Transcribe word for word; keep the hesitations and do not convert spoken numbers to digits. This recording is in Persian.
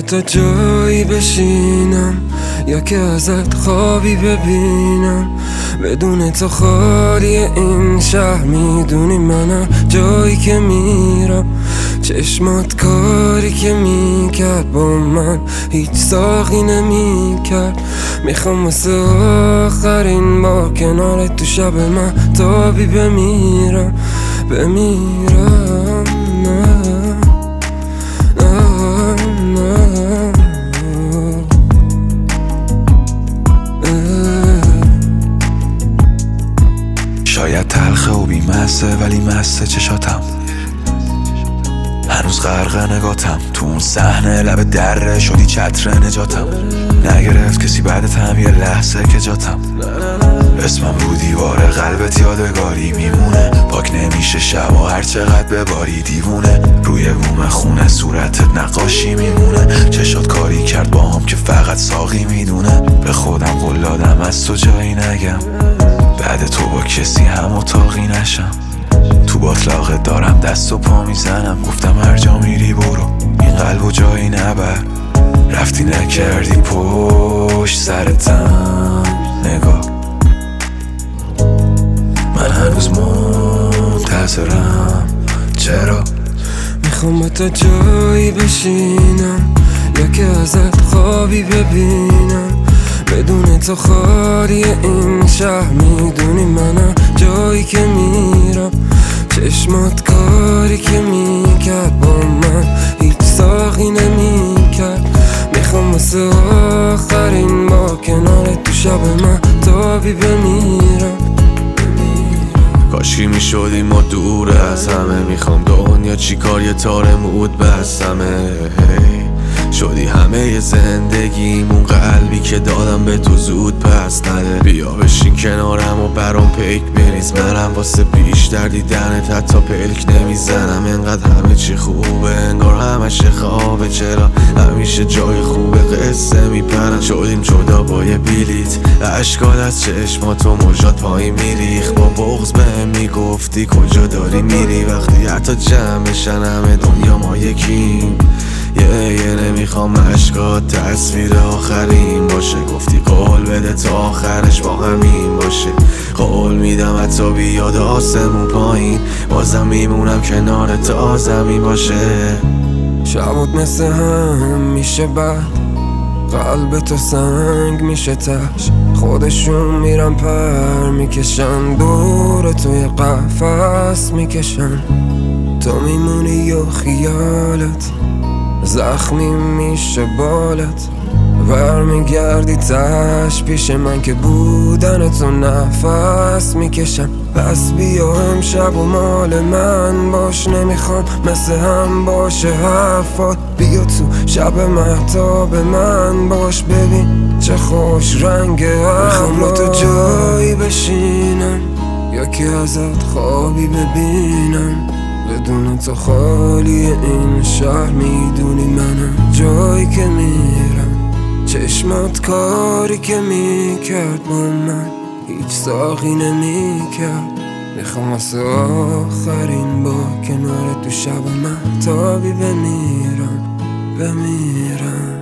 تا جایی بشینم یا که ازت خوابی ببینم، بدون تو خالی این شهر. میدونی منم جایی که میرم، چشمات کاری که میکرد با من هیچ ساقی نمیکرد. میخوام واسه آخرین بار کنارت تو شب من تابی بمیرم بمیرم. نه شاید تلخه و بیمسته ولی مسته چشاتم، هنوز غرق نگاتم تو اون صحنه لب دره شدی چتر نجاتم. نگرفت کسی بعدت هم یه لحظه که جاتم، اسمم رو دیوار قلبت یادگاری میمونه. پاک نمیشه شب و هر چقدر بباری دیوونه، روی بوم خونه صورتت نقاشی میمونه. چشات کاری کرد با هم که فقط ساقی میدونه. به خودم قول دادم از تو جایی نگم، بعد تو با کسی هم اتاقی نشم. تو باطلاقت دارم دست و پا میزنم، گفتم هر جا میری برو این قلبو جایی نبر. رفتی نکردی پشت سرتم نگاه، من هنوز منتظرم. چرا؟ میخوام با تو جایی بشینم یا که ازت خوابی ببینم، بدون تو خالی این شهر. میدونی منم جایی که میرم، چشمات کاری که میکرد با من هیچ ساقی نمیکرد. میخوام واسه آخرین بار کنارت تو شب من تابی بمیرم. کاشکی میشدیم ما دور از همه، میخوام دنیا چی کار یه تار مود بستمه. شدی همه زندگیم، اون قلبی که دادم به تو زود پس نده. بیا بشین کنارم و برام پیک بریز، منم واسه بیشتر دیدنت حتی پلک نمیزنم. انقدر همه چی خوبه انگار همش خوابه، چرا همیشه جای خوبه قصه میپرم. شدیم جدا با یه بلیت، اشکال از چشماتو موجات پایین میریخ. با بغض بهم میگفتی کجا داری میری، وقتی حتی جمعشن همه دنیا ما یکیم. یه یه نمیخوام اشکات تصویر آخرین باشه، گفتی قول بده تا آخرش با همین باشه. قول میدم حتی بیاد آسمون پایین، بازم میمونم کنار تا زمین باشه. شبات مثل هم میشه بعد قلب تو سنگ میشه تش، خودشون میرن پر میکشن دور توی قفس میکشن. تو میمونی و خیالت زخمی میشه بالت، برمیگردی تش پیش من که بودن تو نفس میکشم. پس بیا امشب و مال من باش، نمیخوام مثل هم باشه حرفات. بیا تو شب مهتاب من باش، ببین چه خوش رنگ ابرات. میخوام با تو جایی بشینم یا که ازت خوابی ببینم، بدون تو خالی این شهر. میدونی منم جایی که میرم، چشمات کاری که میکرد با من هیچ ساقی نمیکرد. میخوام واسه آخرین با کنار تو شب من تابی بمیرم بمیرم.